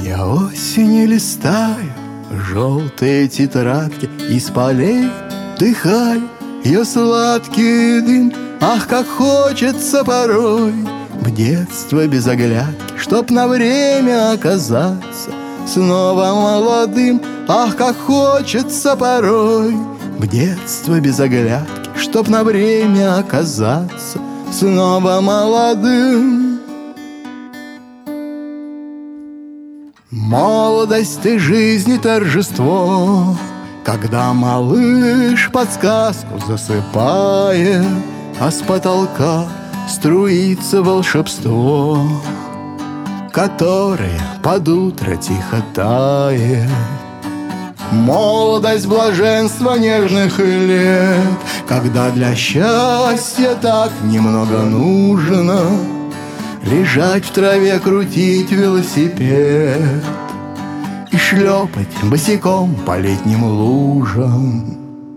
Я осенью листаю желтые тетрадки, из полей вдыхаю ее сладкий дым. Ах, как хочется порой в детство без оглядки, чтоб на время оказаться снова молодым. Ах, как хочется порой в детство без оглядки, чтоб на время оказаться снова молодым. Молодость и жизнь и торжество, когда малыш подсказку засыпает, а с потолка струится волшебство, которое под утро тихо тает. Молодость блаженства нежных лет, когда для счастья так немного нужно лежать в траве, крутить велосипед и шлепать босиком по летним лужам.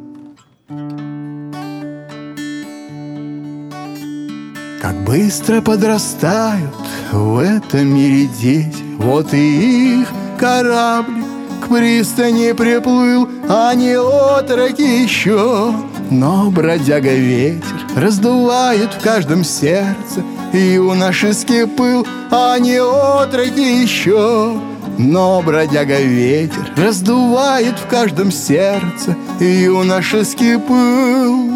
Как быстро подрастают в этом мире дети, вот и их корабль к пристани приплыл, а не отроки еще. Но бродяга ветер раздувает в каждом сердце юношеский пыл, а не отроки еще. Но бродяга ветер раздувает в каждом сердце юношеский пыл.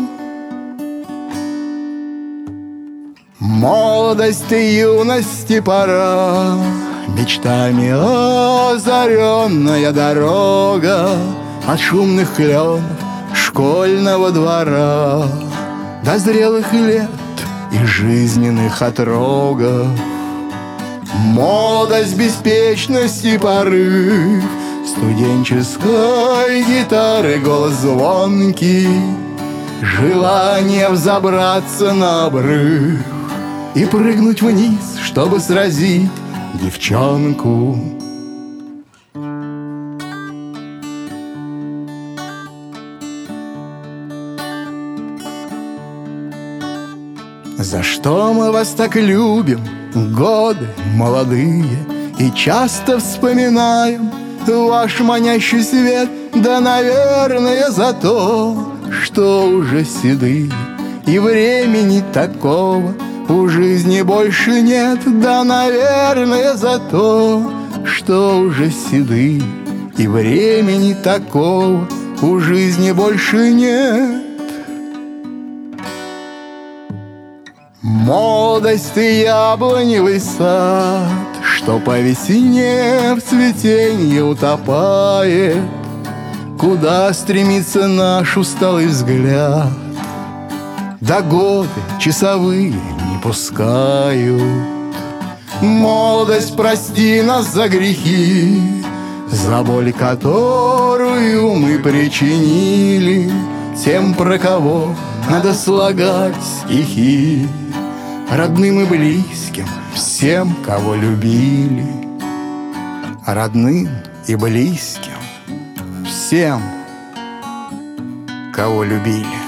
Молодость и юности пора, мечтами озаренная дорога от шумных кленов школьного двора до зрелых лет и жизненных отрогов. Молодость, беспечность и порыв студенческой гитары голос звонкий, желание взобраться на обрыв и прыгнуть вниз, чтобы сразить девчонку. За что мы вас так любим, годы молодые, и часто вспоминаем ваш манящий свет? Да, наверное, за то, что уже седые, и времени такого у жизни больше нет. Да, наверное, за то, что уже седые, и времени такого у жизни больше нет. Молодость и яблоневый сад, что по весне в цветенье утопает, куда стремится наш усталый взгляд, да годы часовые не пускают. Молодость, прости нас за грехи, за боль, которую мы причинили тем, про кого надо слагать стихи. Родным и близким, всем, кого любили. Родным и близким, всем, кого любили.